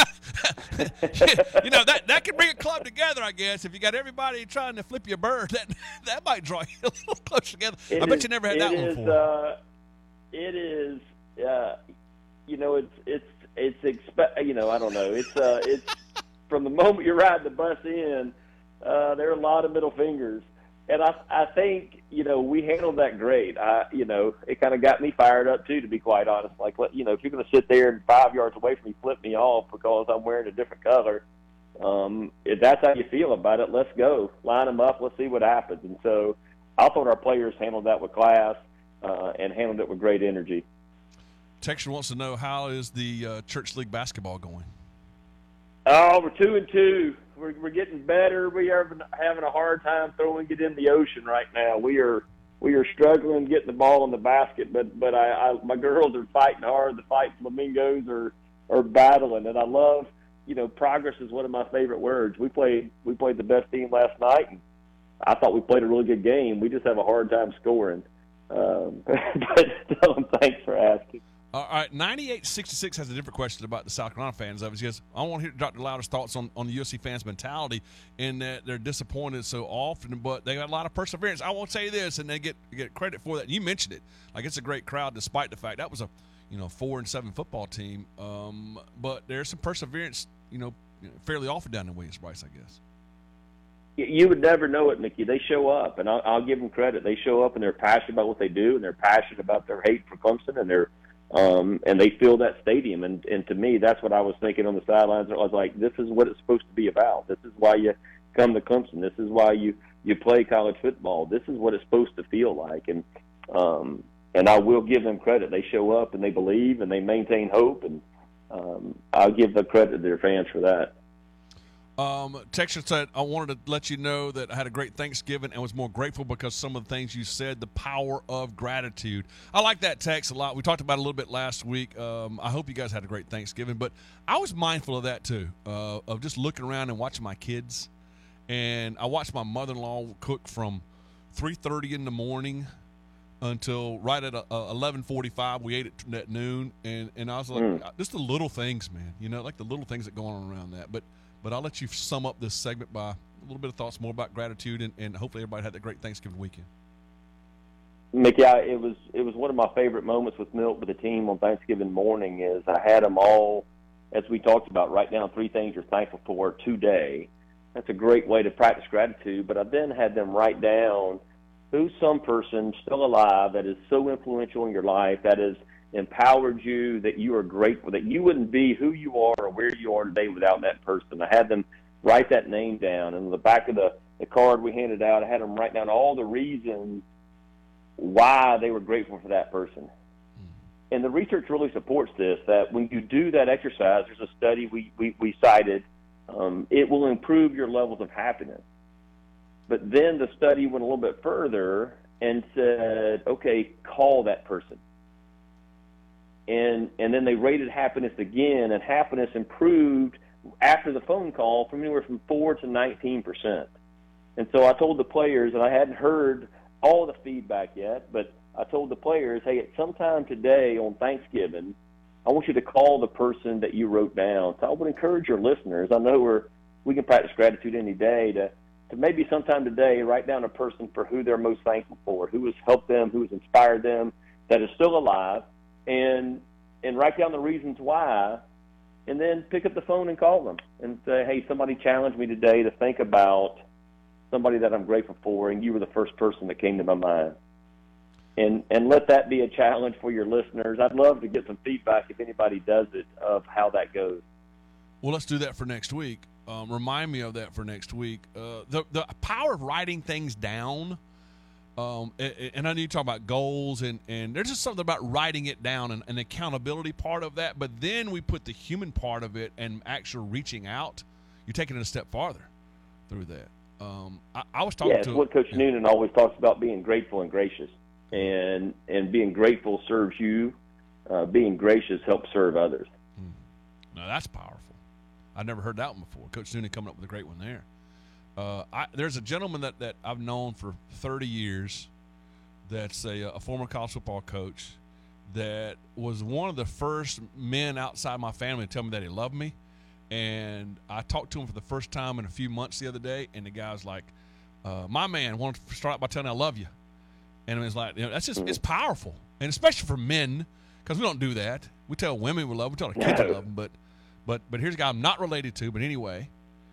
You know, that, that can bring a club together, I guess. If you got everybody trying to flip your bird, that that might draw you a little closer together. It I bet is- you never had it that one is, before. Uh, it is, uh, you know, it's it's it's expe- you know, I don't know. It's uh, it's from the moment you're riding the bus in, uh, there are a lot of middle fingers, and I I think you know we handled that great. I you know it kind of got me fired up too, to be quite honest. Like let- you know, if you're going to sit there and five yards away from me, flip me off because I'm wearing a different color. Um, if that's how you feel about it, let's go. Line them up. Let's see what happens. And so I thought our players handled that with class uh, and handled it with great energy. Texture wants to know, how is the uh, church league basketball going? Oh, we're two and two. We're, we're getting better. We are having a hard time throwing it in the ocean right now. We are we are struggling getting the ball in the basket, but but I, I my girls are fighting hard. The fight flamingos are are battling, and I love. You know, progress is one of my favorite words. We played we played the best team last night, and I thought we played a really good game. We just have a hard time scoring. Um, but um, thanks for asking. All right, ninety-eight sixty-six has a different question about the South Carolina fans of it. He says, I want to hear Doctor Lauder's thoughts on, on the U S C fans' mentality in that they're disappointed so often, but they got a lot of perseverance. I won't say this, and they get get credit for that. You mentioned it. Like, it's a great crowd despite the fact that was a you know four and seven football team. Um, but there's some perseverance, you know, fairly often down in Williams-Brice, I guess. You would never know it, Mickey. They show up, and I'll, I'll give them credit. They show up, and they're passionate about what they do, and they're passionate about their hate for Clemson, and they're um, and they fill that stadium. And, and to me, that's what I was thinking on the sidelines. I was like, this is what it's supposed to be about. This is why you come to Clemson. This is why you, you play college football. This is what it's supposed to feel like. And um, and I will give them credit. They show up, and they believe, and they maintain hope, and um, I'll give the credit to their fans for that. Um, Texas said, I wanted to let you know that I had a great Thanksgiving and was more grateful because some of the things you said, the power of gratitude. I like that text a lot. We talked about it a little bit last week. Um, I hope you guys had a great Thanksgiving, but I was mindful of that too, uh, of just looking around and watching my kids. And I watched my mother-in-law cook from three thirty in the morning until right at uh, eleven forty-five. We ate it at noon. And, and I was like, Mm. just the little things, man, you know, like the little things that go on around that. But But I'll let you sum up this segment by a little bit of thoughts more about gratitude, and, and hopefully everybody had a great Thanksgiving weekend. Mickey, I, it was it was one of my favorite moments with Milt with the team on Thanksgiving morning. Is I had them all, as we talked about, write down three things you're thankful for today. That's a great way to practice gratitude. But I then had them write down who's some person still alive that is so influential in your life, that has empowered you, that you are grateful, that you wouldn't be who you are or where you are today without that person. I had them write that name down. And on the back of the, the card we handed out, I had them write down all the reasons why they were grateful for that person. And the research really supports this, that when you do that exercise, there's a study we, we, we cited, um, it will improve your levels of happiness. But then the study went a little bit further and said, okay, call that person. And and then they rated happiness again, and happiness improved after the phone call from anywhere from four to nineteen percent. And so I told the players, and I hadn't heard all the feedback yet, but I told the players, hey, at some time today on Thanksgiving, I want you to call the person that you wrote down. So I would encourage your listeners, I know we're, we can practice gratitude any day, to, to maybe sometime today write down a person for who they're most thankful for, who has helped them, who has inspired them, that is still alive, and and write down the reasons why, and then pick up the phone and call them and say, hey, somebody challenged me today to think about somebody that I'm grateful for, and you were the first person that came to my mind. and and let that be a challenge for your listeners. I'd love to get some feedback if anybody does it of how that goes. Well, let's do that for next week. Um, remind me of that for next week. Uh, the the power of writing things down. Um, and, and I know you talk about goals, and, and there's just something about writing it down and an accountability part of that. But then we put the human part of it and actually reaching out. You're taking it a step farther through that. Um, I, I was talking yeah, it's to what Coach yeah. Noonan always talks about, being grateful and gracious, and and being grateful serves you. Uh, being gracious helps serve others. Now that's powerful. I've never heard that one before. Coach Noonan coming up with a great one there. Uh, I, there's a gentleman that, that I've known for thirty years that's a, a former college football coach that was one of the first men outside my family to tell me that he loved me. And I talked to him for the first time in a few months the other day, and the guy was like, uh, my man wanted to start out by telling me I love you. And it was like, you know, that's just, it's powerful. And especially for men, because we don't do that. We tell women we love them, we tell our kids we love them, but, but, but here's a guy I'm not related to, but anyway.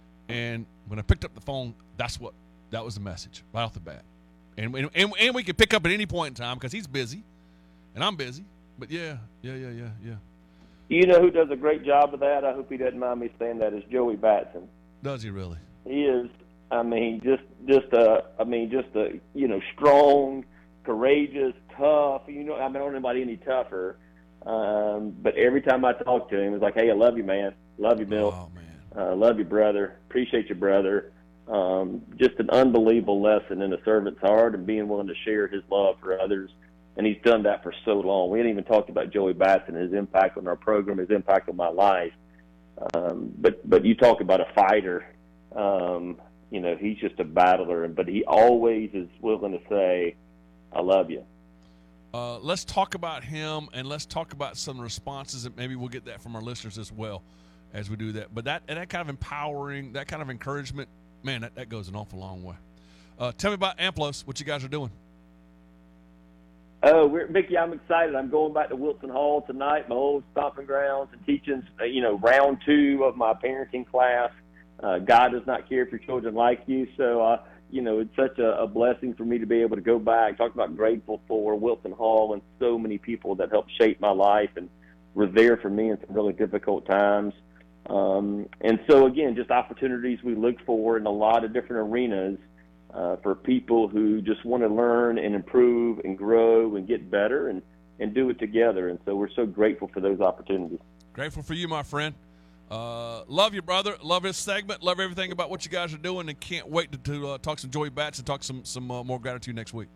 And when I picked up the phone, that's what that was the message right off the bat. And and and we can pick up at any point in time because he's busy, and I'm busy. But yeah, yeah, yeah, yeah, yeah. You know who does a great job of that? I hope he doesn't mind me saying that. Is Joey Batson. Does he really? He is. I mean, just just a. I mean, just a. You know, strong, courageous, tough. You know, I mean, I don't know anybody any tougher. Um, but every time I talk to him, it's like, "Hey, I love you, man. Love you, Bill. Oh man. Uh, love you, brother. Appreciate you, brother." Um, just an unbelievable lesson in a servant's heart and being willing to share his love for others. And he's done that for so long. We hadn't even talked about Joey Batson, his impact on our program, his impact on my life. Um, but but you talk about a fighter. Um, you know, he's just a battler, but he always is willing to say, "I love you." Uh, let's talk about him, and let's talk about some responses, and maybe we'll get that from our listeners as well as we do that. But that and that kind of empowering, that kind of encouragement, man, that, that goes an awful long way. Uh, tell me about Amplos, what you guys are doing. Oh, we're, Mickey, I'm excited. I'm going back to Wilson Hall tonight, my old stomping grounds, and teaching, uh, you know, round two of my parenting class. Uh, God does not care if your children like you. So, uh, you know, it's such a, a blessing for me to be able to go back, talk about grateful for Wilson Hall and so many people that helped shape my life and were there for me in some really difficult times. Um, and so, again, just opportunities we look for in a lot of different arenas uh, for people who just want to learn and improve and grow and get better and, and do it together. And so we're so grateful for those opportunities. Grateful for you, my friend. Uh, love you, brother. Love this segment. Love everything about what you guys are doing, and can't wait to, to uh, talk some Joey Bats and talk some, some uh, more gratitude next week.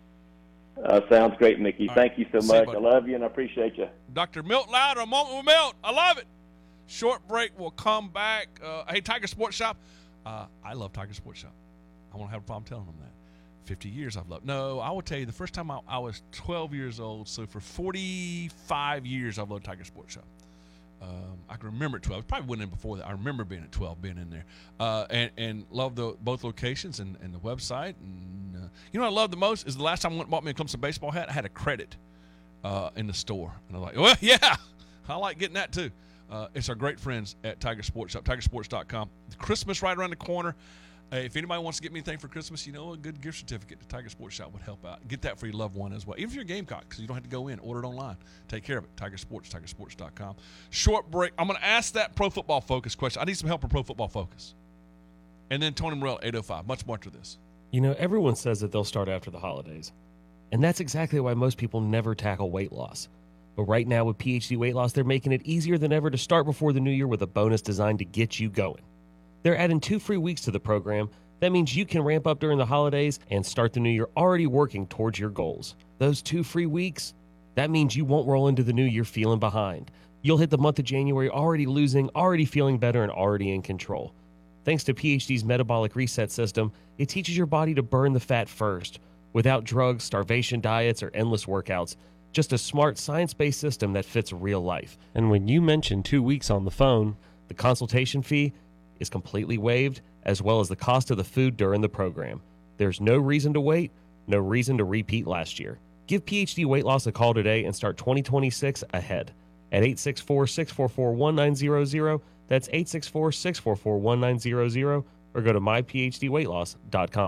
Uh, sounds great, Mickey. All Thank right. you so See you, much. buddy. I love you, and I appreciate you. Doctor Milt Louder, a moment with Milt. I love it. Short break. We'll come back. Uh, hey, Tiger Sports Shop. Uh, I love Tiger Sports Shop. I won't have a problem telling them that. fifty years I've loved. No, I will tell you, the first time I, I was twelve years old, so for forty-five years I've loved Tiger Sports Shop. Um, I can remember at twelve. Probably went in before that. I remember being at twelve, being in there, uh, and and love the both locations and, and the website. And uh, you know what I love the most is the last time I went and bought me a Clemson baseball hat. I had a credit uh, in the store, and I was like, well, yeah, I like getting that too. Uh, it's our great friends at Tiger Sports Shop, tiger sports dot com. Christmas right around the corner. Uh, if anybody wants to get me anything for Christmas, you know, a good gift certificate to Tiger Sports Shop would help out. Get that for your loved one as well. Even if you're a Gamecock, because you don't have to go in. Order it online. Take care of it. Tiger Sports, tiger sports dot com. Short break. I'm going to ask that Pro Football Focus question. I need some help with Pro Football Focus. And then Tony Morrell, eight oh five. Much more to this. You know, everyone says that they'll start after the holidays. And that's exactly why most people never tackle weight loss. But right now with P H D Weight Loss, they're making it easier than ever to start before the new year with a bonus designed to get you going. They're adding two free weeks to the program. That means you can ramp up during the holidays and start the new year already working towards your goals. Those two free weeks, that means you won't roll into the new year feeling behind. You'll hit the month of January already losing, already feeling better, and already in control. Thanks to P H D's metabolic reset system, it teaches your body to burn the fat first, without drugs, starvation diets, or endless workouts. Just a smart, science-based system that fits real life. And when you mention two weeks on the phone, the consultation fee is completely waived, as well as the cost of the food during the program. There's no reason to wait, no reason to repeat last year. Give P H D Weight Loss a call today and start twenty twenty-six ahead at eight six four, six four four, one nine zero zero. That's eight six four, six four four, one nine zero zero, or go to my p h d weight loss dot com.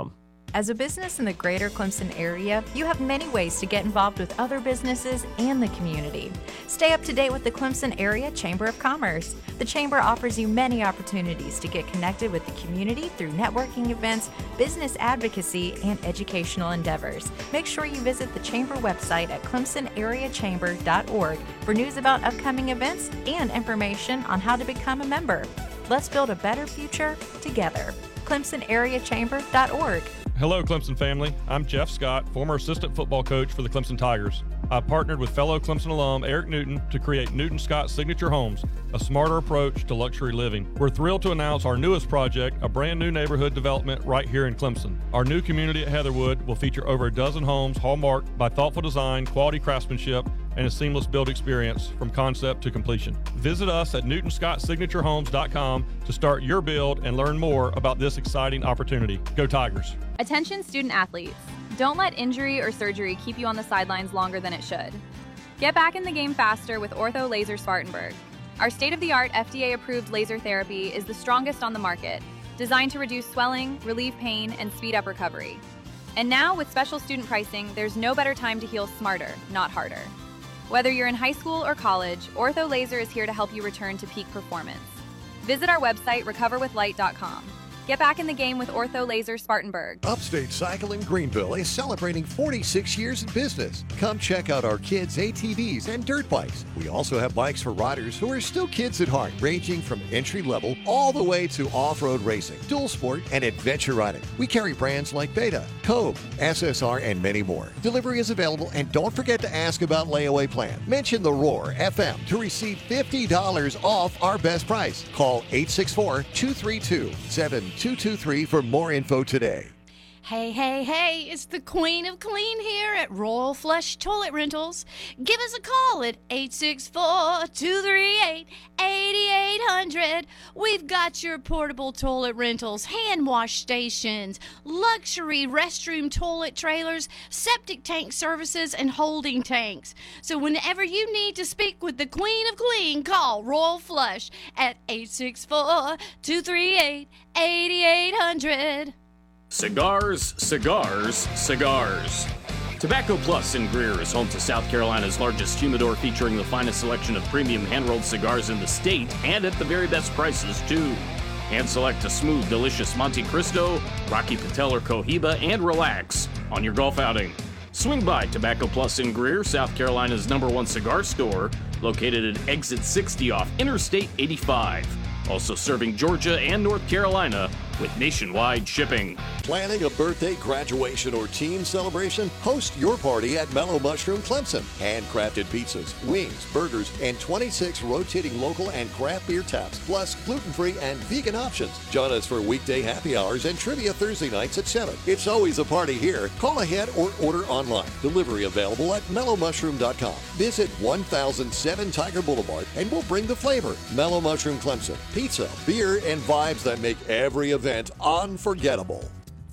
As a business in the greater Clemson area, you have many ways to get involved with other businesses and the community. Stay up to date with the Clemson Area Chamber of Commerce. The Chamber offers you many opportunities to get connected with the community through networking events, business advocacy, and educational endeavors. Make sure you visit the Chamber website at clemson area chamber dot org for news about upcoming events and information on how to become a member. Let's build a better future together. clemson area chamber dot org. Hello, Clemson family. I'm Jeff Scott, former assistant football coach for the Clemson Tigers. I partnered with fellow Clemson alum Eric Newton to create Newton Scott Signature Homes, a smarter approach to luxury living. We're thrilled to announce our newest project, a brand new neighborhood development right here in Clemson. Our new community at Heatherwood will feature over a dozen homes hallmarked by thoughtful design, quality craftsmanship, and a seamless build experience from concept to completion. Visit us at newton scott signature homes dot com to start your build and learn more about this exciting opportunity. Go Tigers! Attention student athletes. Don't let injury or surgery keep you on the sidelines longer than it should. Get back in the game faster with Ortho Laser Spartanburg. Our state-of-the-art F D A-approved laser therapy is the strongest on the market, designed to reduce swelling, relieve pain, and speed up recovery. And now, with special student pricing, there's no better time to heal smarter, not harder. Whether you're in high school or college, Ortho Laser is here to help you return to peak performance. Visit our website, recover with light dot com. Get back in the game with Ortho Laser Spartanburg. Upstate Cycle in Greenville is celebrating forty-six years in business. Come check out our kids' A T Vs and dirt bikes. We also have bikes for riders who are still kids at heart, ranging from entry level all the way to off-road racing, dual sport, and adventure riding. We carry brands like Beta, Cove, S S R, and many more. Delivery is available, and don't forget to ask about layaway plan. Mention the Roar F M to receive fifty dollars off our best price. Call eight six four, two three two, seven two two three for more info today. Hey, hey, hey, it's the Queen of Clean here at Royal Flush Toilet Rentals. Give us a call at eight six four, two three eight, eight eight zero zero. We've got your portable toilet rentals, hand wash stations, luxury restroom toilet trailers, septic tank services, and holding tanks. So whenever you need to speak with the Queen of Clean, call Royal Flush at eight six four, two three eight, eight eight zero zero. Cigars, cigars, cigars. Tobacco Plus in Greer is home to South Carolina's largest humidor, featuring the finest selection of premium hand-rolled cigars in the state, and at the very best prices, too. Hand select a smooth, delicious Monte Cristo, Rocky Patel or Cohiba, and relax on your golf outing. Swing by Tobacco Plus in Greer, South Carolina's number one cigar store, located at Exit sixty off Interstate eighty-five. Also serving Georgia and North Carolina with nationwide shipping. Planning a birthday, graduation, or team celebration? Host your party at Mellow Mushroom Clemson. Handcrafted pizzas, wings, burgers, and twenty-six rotating local and craft beer taps, plus gluten-free and vegan options. Join us for weekday happy hours and trivia Thursday nights at seven. It's always a party here. Call ahead or order online. Delivery available at mellow mushroom dot com. Visit one thousand seven Tiger Boulevard and we'll bring the flavor. Mellow Mushroom Clemson. Pizza, beer, and vibes that make every event unforgettable.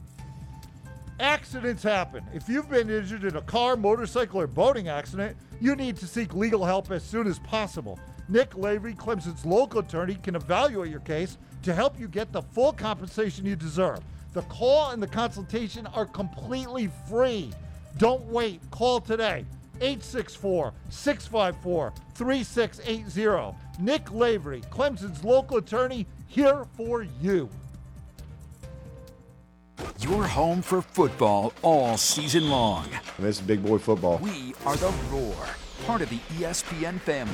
Accidents happen. If you've been injured in a car, motorcycle, or boating accident, you need to seek legal help as soon as possible. Nick Lavery, Clemson's local attorney, can evaluate your case to help you get the full compensation you deserve. The call and the consultation are completely free. Don't wait. Call today. eight six four, six five four, three six eight zero. Nick Lavery, Clemson's local attorney, here for you. You're home for football all season long. This is big boy football. We are the Roar, part of the E S P N family.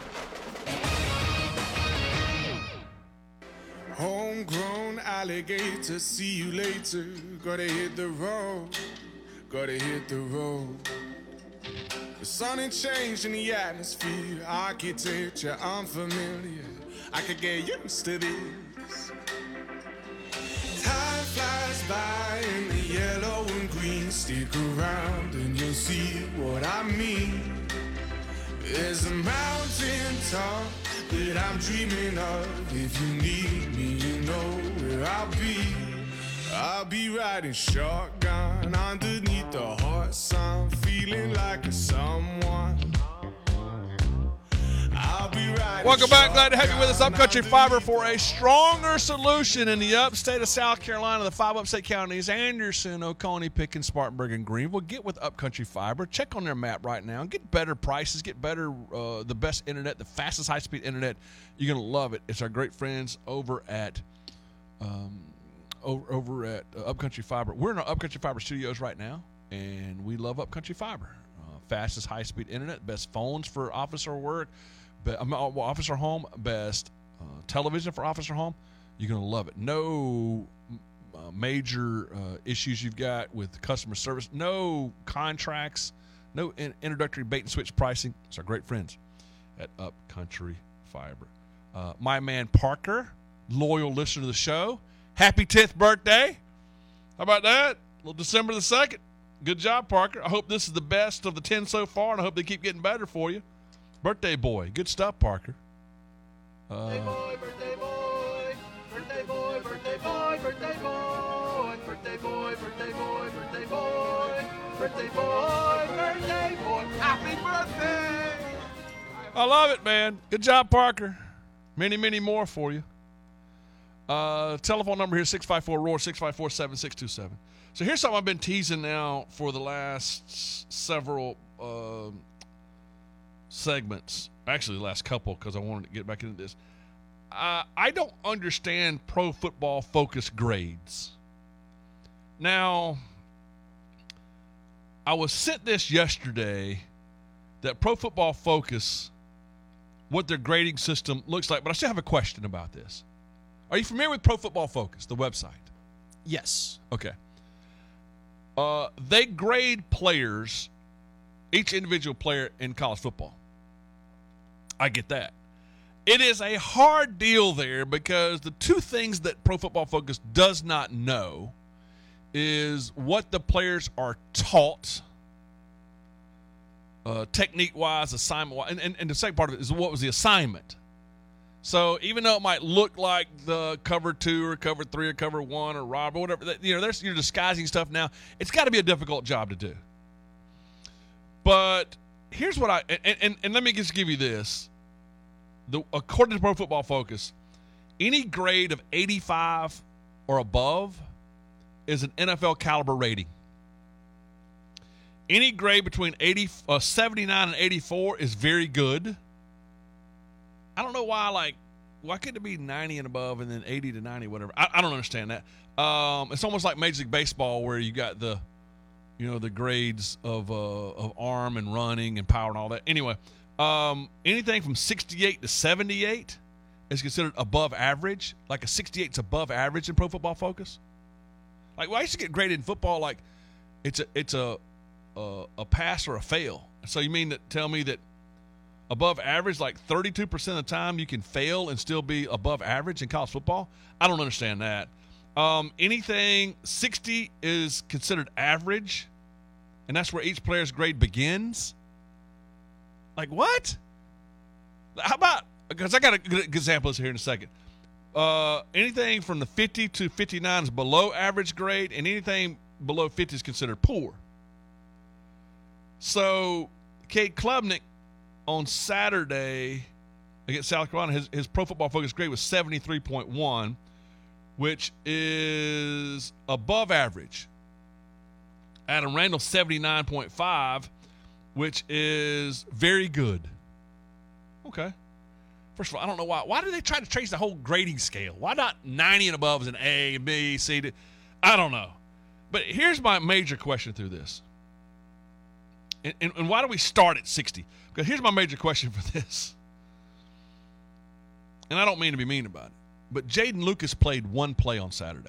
Homegrown alligator, see you later. Gotta hit the road, gotta hit the road. The sun ain't changing the atmosphere, architecture unfamiliar. I could get used to this. Time flies by in the yellow and green. Stick around and you'll see what I mean. There's a mountain top that I'm dreaming of. If you need me, you know where I'll be. I'll be riding shotgun underneath the hot sun, feeling like a someone. I'll be riding Welcome back. Glad to have you with us. Upcountry Fiber for a stronger solution in the upstate of South Carolina, the five upstate counties, Anderson, Oconee, Pickens, Spartanburg, and Greenville. Get with Upcountry Fiber. Check on their map right now. Get better prices. Get better, uh, the best internet, the fastest high-speed internet. You're going to love it. It's our great friends over at um, over, over at uh, Upcountry Fiber. We're in our Upcountry Fiber studios right now, and we love Upcountry Fiber. Uh, fastest high-speed internet, best phones for office or work. Be, um, office or home, best uh, television for office or home. You're going to love it. No uh, major uh, issues you've got with customer service. No contracts. No in- introductory bait and switch pricing. It's our great friends at Upcountry Fiber. Uh, my man Parker, loyal listener to the show. Happy tenth birthday. How about that? Well, December the second. Good job, Parker. I hope this is the best of the ten so far, and I hope they keep getting better for you. Birthday boy. Good stuff, Parker. Uh, Birthday boy, birthday boy, birthday boy, birthday boy, birthday boy, birthday boy, birthday boy, birthday boy, birthday boy, birthday boy, happy birthday! I love it, man. Good job, Parker. Many, many more for you. Uh, telephone number here, six five four, R O A R, six five four, seven six two seven. So here's something I've been teasing now for the last several uh, segments. Actually, the last couple, because I wanted to get back into this. Uh, I don't understand Pro Football Focus grades. Now, I was sent this yesterday that Pro Football Focus, what their grading system looks like, but I still have a question about this. Are you familiar with Pro Football Focus, the website? Yes. Okay. Uh, they grade players, each individual player in college football. I get that. It is a hard deal there because the two things that Pro Football Focus does not know is what the players are taught, uh, technique-wise, assignment-wise, and, and, and the second part of it is what was the assignment. So even though it might look like the cover two or cover three or cover one or Rob or whatever, you know, there's, you're disguising stuff now. It's got to be a difficult job to do. But here's what I and, and, and let me just give you this. The, according to Pro Football Focus, any grade of eighty-five or above is an N F L caliber rating. Any grade between eighty, uh, seventy-nine and eighty-four is very good. I don't know why, like, why couldn't it be ninety and above and then eighty to ninety, whatever? I, I don't understand that. Um, it's almost like Major League Baseball where you got the, you know, the grades of uh, of arm and running and power and all that. Anyway, um, anything from sixty-eight to seventy-eight is considered above average. Like a sixty-eight is above average in Pro Football Focus. Like, well, I used to get graded in football like it's a it's a a, a pass or a fail. So you mean that tell me that above average, like thirty-two percent of the time you can fail and still be above average in college football? I don't understand that. Um, anything sixty is considered average, and that's where each player's grade begins. Like what? How about, because I got a good example of this here in a second. Uh, anything from the fifty to fifty-nine is below average grade, and anything below fifty is considered poor. So Cade Klubnik on Saturday against South Carolina, his, his Pro Football Focus grade was seventy-three point one, which is above average. Adam Randall, seventy-nine point five, which is very good. Okay. First of all, I don't know why. Why do they try to change the whole grading scale? Why not ninety and above is an A, B, C, D? I don't know. But here's my major question through this. And, and, and why do we start at sixty? Because here's my major question for this. And I don't mean to be mean about it, but Jaden Lucas played one play on Saturday.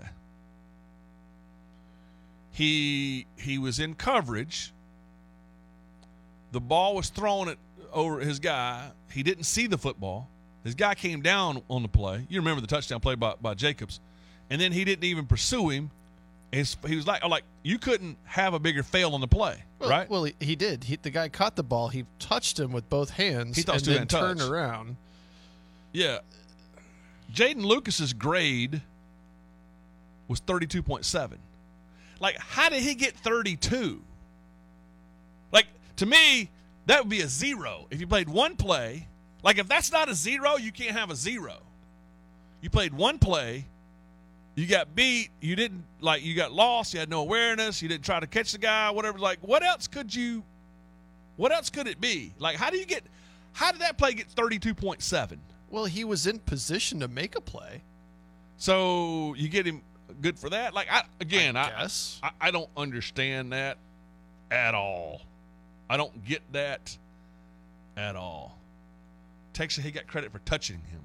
He he was in coverage. The ball was thrown at over his guy. He didn't see the football. His guy came down on the play. You remember the touchdown play by, by Jacobs. And then he didn't even pursue him. His, he was like, like, you couldn't have a bigger fail on the play, well, right? Well, he, he did. He, the guy caught the ball. He touched him with both hands he and then turned touch. around. Yeah. Jaden Lucas's grade was thirty-two point seven. Like, how did he get thirty-two? Like, to me, that would be a zero. If you played one play, Like, if that's not a zero, you can't have a zero. You played one play, you got beat, you didn't, like, you got lost, you had no awareness, you didn't try to catch the guy, whatever. Like, what else could you, what else could it be? Like, how do you get, how did that play get thirty-two point seven? Well, he was in position to make a play. So you get him good for that? Like, I, again, I, I, guess. I, I don't understand that at all. I don't get that at all. Texas, he got credit for touching him.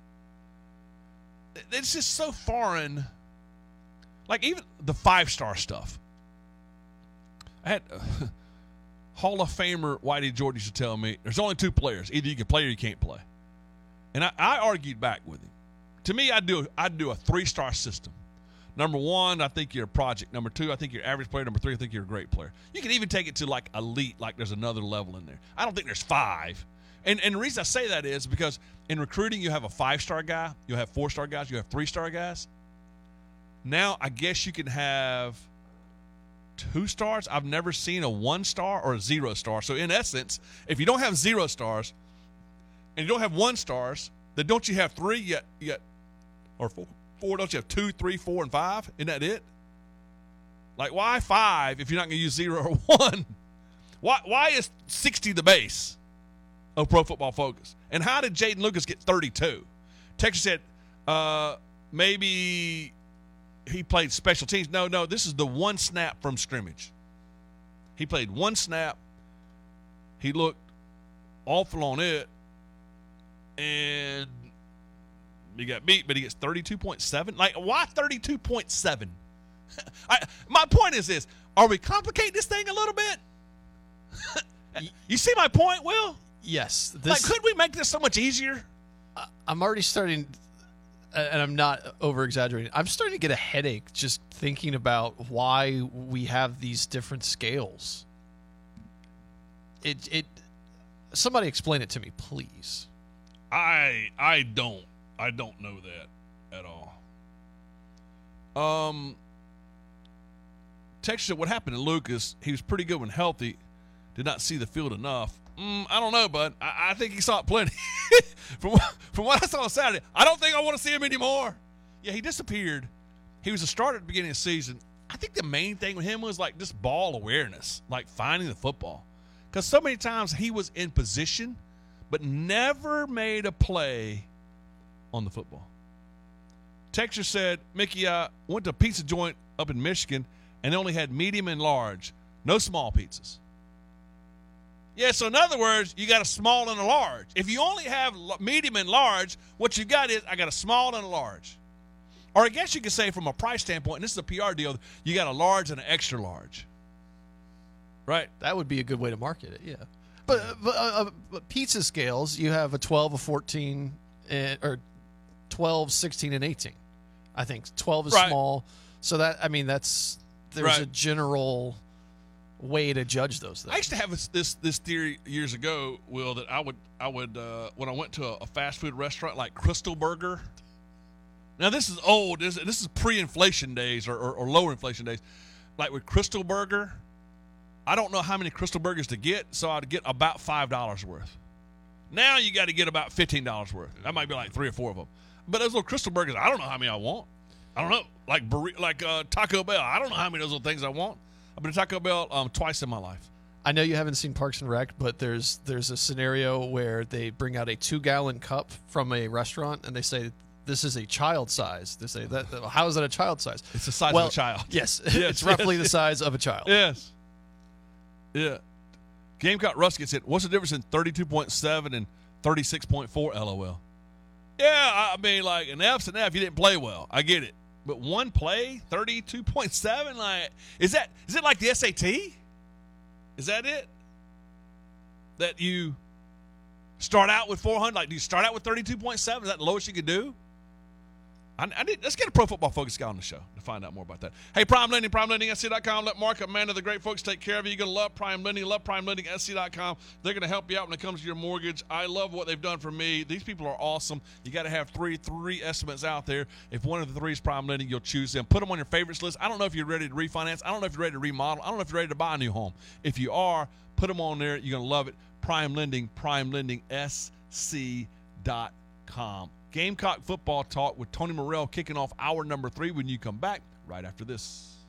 It's just so foreign. Like, even the five-star stuff. I had uh, Hall of Famer Whitey George used to tell me, there's only two players. Either you can play or you can't play. And I, I argued back with him. To me, I'd do, I'd do a three-star system. Number one, I think you're a project. Number two, I think you're an average player. Number three, I think you're a great player. You can even take it to, like, elite, like there's another level in there. I don't think there's five. And and the reason I say that is because in recruiting, you have a five-star guy, you have four-star guys, you have three-star guys. Now, I guess you can have two stars. I've never seen a one-star or a zero-star. So, in essence, if you don't have zero stars and you don't have one stars, then don't you have three yet, yet or four? Four, don't you have two, three, four, and five? Isn't that it? Like, why five if you're not going to use zero or one? Why, why is sixty the base of Pro Football Focus? And how did Jaden Lucas get thirty-two? Texas said uh, maybe he played special teams. No, no, this is the one snap from scrimmage. He played one snap. He looked awful on it. And he got beat, but he gets thirty-two point seven. Like, why thirty-two point seven? I, my point is this. Are we complicating this thing a little bit? You see my point, Will? Yes. This, like, could we make this so much easier? I'm already starting, and I'm not over-exaggerating, I'm starting to get a headache just thinking about why we have these different scales. It, it. Somebody explain it to me, please. I I don't. I don't know that at all. Um, Texas said, what happened to Lucas? He was pretty good when healthy. Did not see the field enough. Mm, I don't know, bud. I, I think he saw it plenty. from, from what I saw on Saturday, I don't think I want to see him anymore. Yeah, he disappeared. He was a starter at the beginning of the season. I think the main thing with him was, like, just ball awareness, like finding the football. Because so many times he was in position, but never made a play on the football. Texture said, Mickey, I went to a pizza joint up in Michigan, and they only had medium and large, no small pizzas. Yeah, so in other words, you got a small and a large. If you only have medium and large, what you got is, I got a small and a large. Or I guess you could say from a price standpoint, and this is a P R deal, you got a large and an extra large. Right? That would be a good way to market it, yeah. But, but, uh, but pizza scales, you have a twelve, a fourteen, and, or twelve, sixteen, and eighteen. I think twelve is right. small. So that, I mean, that's, there's right. a general way to judge those things. I used to have this this, this theory years ago, Will, that I would, I would uh, when I went to a, a fast food restaurant like Crystal Burger. Now, this is old. This, this is pre-inflation days or, or, or lower inflation days. Like with Crystal Burger, I don't know how many Crystal Burgers to get, so I'd get about five dollars worth. Now you got to get about fifteen dollars worth. That might be like three or four of them. But those little Crystal Burgers, I don't know how many I want. I don't know. Like burri- like uh, Taco Bell, I don't know how many of those little things I want. I've been to Taco Bell um, twice in my life. I know you haven't seen Parks and Rec, but there's there's a scenario where they bring out a two-gallon cup from a restaurant, and they say, this is a child size. They say, that. How is that a child size? It's the size well, of a child. Yes, yes it's roughly yes. the size of a child. Yes. Yeah. Gamecock Ruskin said, what's the difference in thirty-two point seven and thirty-six point four, LOL? Yeah, I mean, like, an F's an F, you didn't play well. I get it. But one play, thirty-two point seven, like, is that is it like the S A T? Is that it? That you start out with four hundred? Like, do you start out with thirty-two point seven? Is that the lowest you could do? I, I need, let's get a Pro Football Focus guy on the show to find out more about that. Hey, Prime Lending, prime lending s c dot com. Let Mark, Amanda, the great folks take care of you. You're going to love Prime Lending. Love prime lending s c dot com. They're going to help you out when it comes to your mortgage. I love what they've done for me. These people are awesome. You got to have three three estimates out there. If one of the three is Prime Lending, you'll choose them. Put them on your favorites list. I don't know if you're ready to refinance. I don't know if you're ready to remodel. I don't know if you're ready to buy a new home. If you are, put them on there. You're going to love it. Prime Lending, prime lending s c dot com. Gamecock football talk with Tony Morrell kicking off hour number three when you come back right after this.